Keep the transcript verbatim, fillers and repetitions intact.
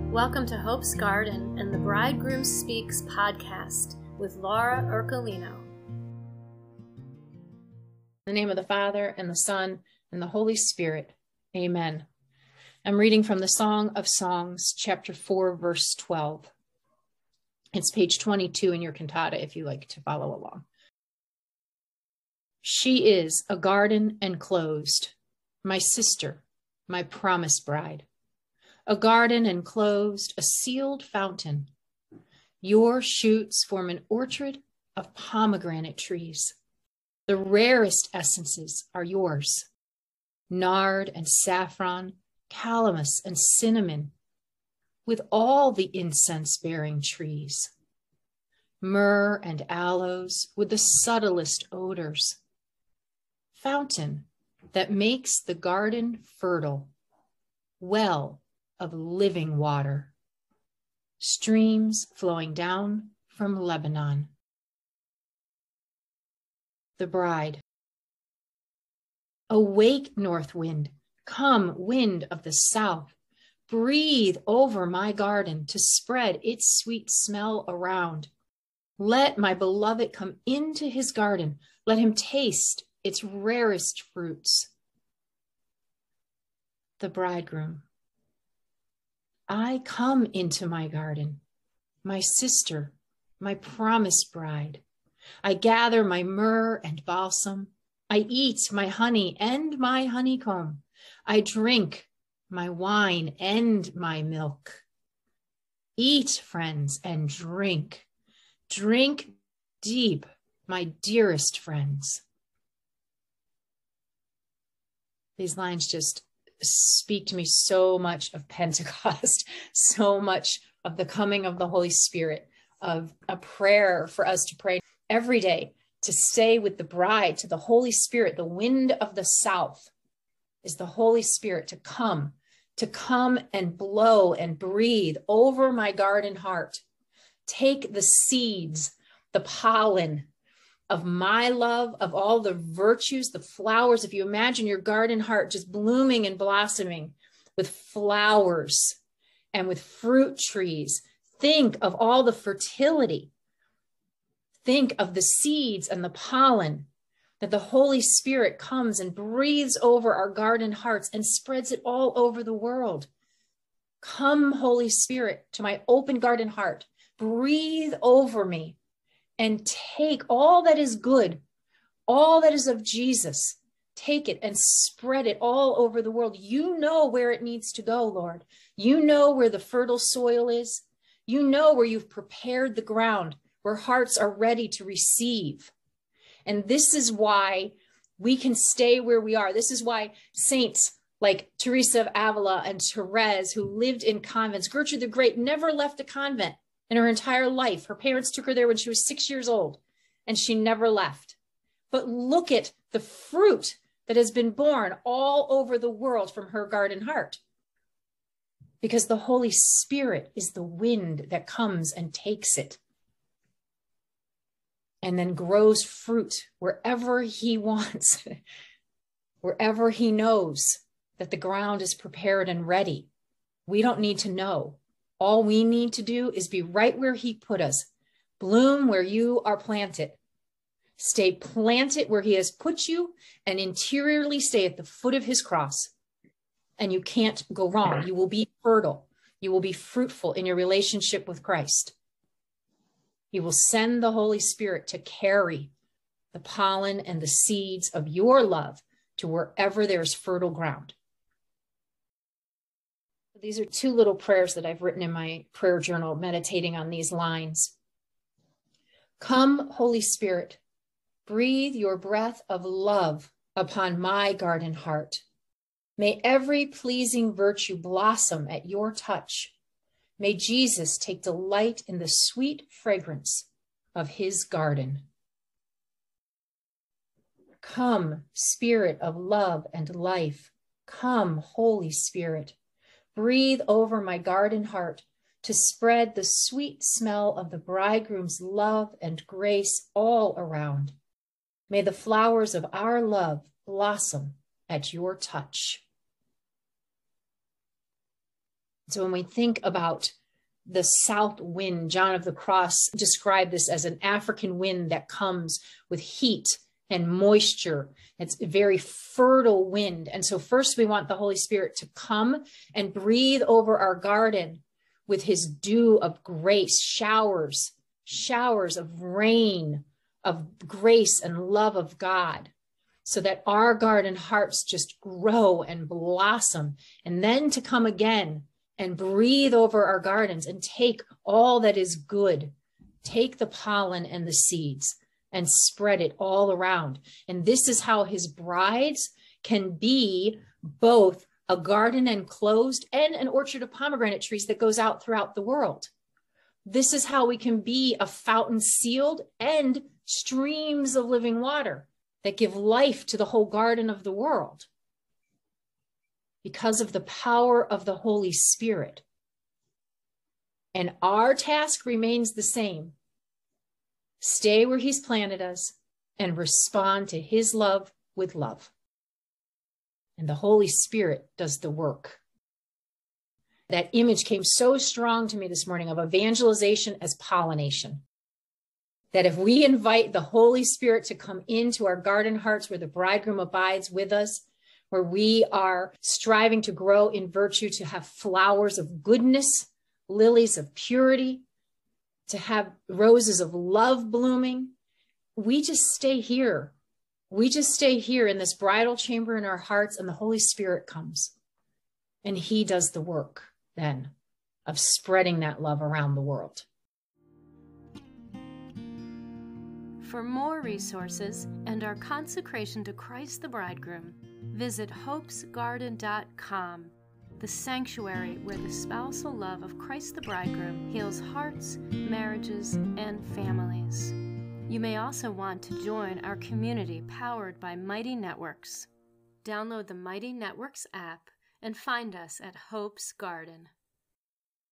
Welcome to Hope's Garden and the Bridegroom Speaks podcast with Laura Ercolino. In the name of the Father, and the Son, and the Holy Spirit. Amen. I'm reading from the Song of Songs, chapter four, verse twelve. It's page twenty-two in your cantata if you like to follow along. She is a garden enclosed, my sister, my promised bride. A garden enclosed, a sealed fountain. Your shoots form an orchard of pomegranate trees. The rarest essences are yours. Nard and saffron, calamus and cinnamon, with all the incense-bearing trees. Myrrh and aloes with the subtlest odors. Fountain that makes the garden fertile. Well of living water. Streams flowing down from Lebanon. The bride. Awake, north wind, come, wind of the south, breathe over my garden to spread its sweet smell around. Let my beloved come into his garden, let him taste its rarest fruits. The bridegroom. I come into my garden, my sister, my promised bride. I gather my myrrh and balsam. I eat my honey and my honeycomb. I drink my wine and my milk. Eat, friends, and drink. Drink deep, my dearest friends. These lines just speak to me so much of Pentecost, so much of the coming of the Holy Spirit, of a prayer for us to pray every day, to stay with the bride, to the Holy Spirit. The wind of the south is the Holy Spirit to come, to come and blow and breathe over my garden heart. Take the seeds, the pollen of my love, of all the virtues, the flowers. If you imagine your garden heart just blooming and blossoming with flowers and with fruit trees, think of all the fertility. Think of the seeds and the pollen that the Holy Spirit comes and breathes over our garden hearts and spreads it all over the world. Come, Holy Spirit, to my open garden heart. Breathe over me and take all that is good, all that is of Jesus. Take it and spread it all over the world. You know where it needs to go, Lord. You know where the fertile soil is. You know where you've prepared the ground, where hearts are ready to receive. And this is why we can stay where we are. This is why saints like Teresa of Avila and Therese, who lived in convents, Gertrude the Great never left a convent in her entire life. Her parents took her there when she was six years old, and she never left. But look at the fruit that has been born all over the world from her garden heart. Because the Holy Spirit is the wind that comes and takes it and then grows fruit wherever he wants, wherever he knows that the ground is prepared and ready. We don't need to know. All we need to do is be right where he put us. Bloom where you are planted. Stay planted where he has put you, and interiorly stay at the foot of his cross. And you can't go wrong. You will be fertile. You will be fruitful in your relationship with Christ. He will send the Holy Spirit to carry the pollen and the seeds of your love to wherever there's fertile ground. These are two little prayers that I've written in my prayer journal, meditating on these lines. Come, Holy Spirit, breathe your breath of love upon my garden heart. May every pleasing virtue blossom at your touch. May Jesus take delight in the sweet fragrance of his garden. Come, Spirit of love and life. Come, Holy Spirit. Breathe over my garden heart to spread the sweet smell of the bridegroom's love and grace all around. May the flowers of our love blossom at your touch. So when we think about the south wind, John of the Cross described this as an African wind that comes with heat and moisture. It's a very fertile wind. And so first we want the Holy Spirit to come and breathe over our garden with his dew of grace, showers, showers of rain, of grace and love of God, so that our garden hearts just grow and blossom. And then to come again and breathe over our gardens and take all that is good, take the pollen and the seeds and spread it all around. And this is how his brides can be both a garden enclosed and an orchard of pomegranate trees that goes out throughout the world. This is how we can be a fountain sealed and streams of living water that give life to the whole garden of the world, because of the power of the Holy Spirit. And our task remains the same. Stay where he's planted us and respond to his love with love. And the Holy Spirit does the work. That image came so strong to me this morning of evangelization as pollination. That if we invite the Holy Spirit to come into our garden hearts where the bridegroom abides with us, where we are striving to grow in virtue, to have flowers of goodness, lilies of purity, to have roses of love blooming, we just stay here. We just stay here in this bridal chamber in our hearts, and the Holy Spirit comes. And he does the work then of spreading that love around the world. For more resources and our consecration to Christ the Bridegroom, visit hopes garden dot com, the sanctuary where the spousal love of Christ the Bridegroom heals hearts, marriages, and families. You may also want to join our community powered by Mighty Networks. Download the Mighty Networks app and find us at Hope's Garden.